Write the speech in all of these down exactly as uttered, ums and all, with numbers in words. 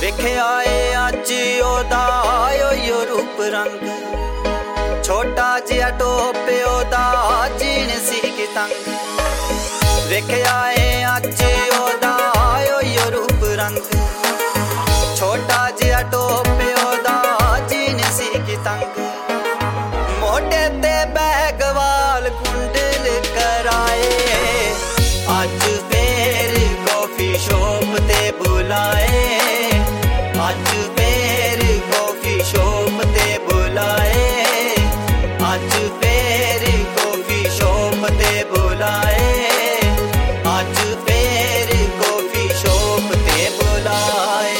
वेख्या ए अज ओदा ओयो रूप रंग, छोटा जिहा टोप ओदा जीन सी कि तंग। वेख्या ए अज ओदा ओयो रूप रंग, छोटा जिहा टोप ओदा जीन सी कि तंग। मोढे ते बैग वाल कुंडल कराए, अज फिर कॉफी शॉप ते बुलाए, अज फिर कॉफी शॉप ते बुलाए, अज फिर कॉफी शॉप ते बुलाए, अज फिर कॉफी शॉप ते बुलाए।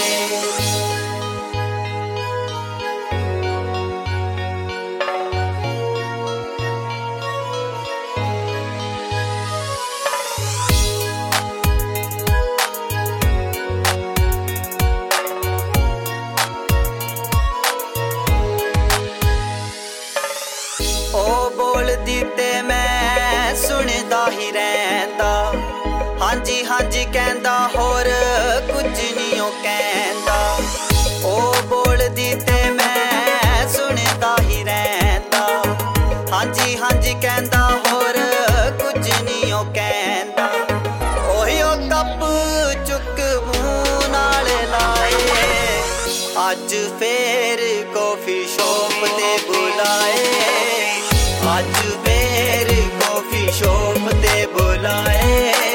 बोलदी ते मैं सुनदा ही रहिंदा, हांजी हांजी कहंदा होर कुछ नहीं ओ कहंदा। ओ बोलदी ते मैं सुनदा ही रहिंदा, हांजी हांजी कहंदा होर कुछ नहीं ओ कहंदा। ओही ओ कप चुक मूंह नाल लाए, अज फिर कॉफी शॉप ते बुलाए, अज फिर कॉफी शॉप ते बुलाए,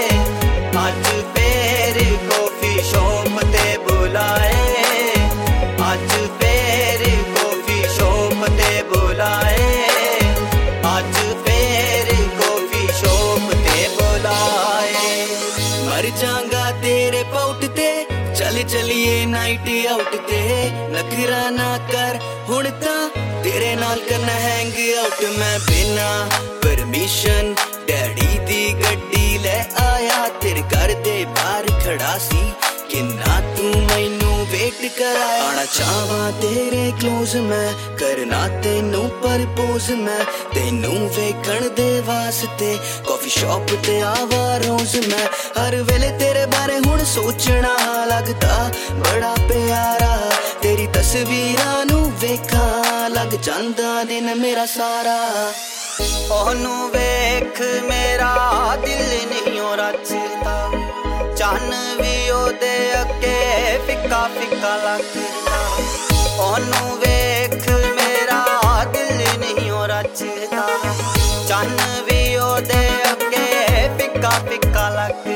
अज फिर कॉफी शॉप ते बुलाए, अज फिर कॉफी शॉप ते बुलाए, अज फिर कॉफी शॉप ते बुलाए। मर जाऊंगा तेरे पाउट ते, चल चलिए नाइट आउट ते। नखरा ना कर हुण तां तेरे नाल करना हैंग आउट। मैं बिना परमिशन डैडी दी गड्डी ले आया, तेरे घर दे बाहर खड़ा सी, किन्ना तू मैनू वेट कराया। आना चाहवा तेरे क्लोज मैं, करना तेनू प्रपोज मैं, तेनू वेखण दे वास्ते कॉफी शॉप ते आवा रोज मैं। हर वेले तेरे बारे हुण सोचना लगदा बड़ा प्यारा, तेरी तस्वीरां नू वेखां लग जांदा दिन मेरा सारा। ओनू वेख मेरा दिल नहीं ओ रचदा, चन्न भी ओदे अगे फिक्का फिक्का लगदा। ओनू वेख मेरा दिल नहीं ओ रचदा, चन्न भी ओदे अगे फिक्का फिक्का लगदा।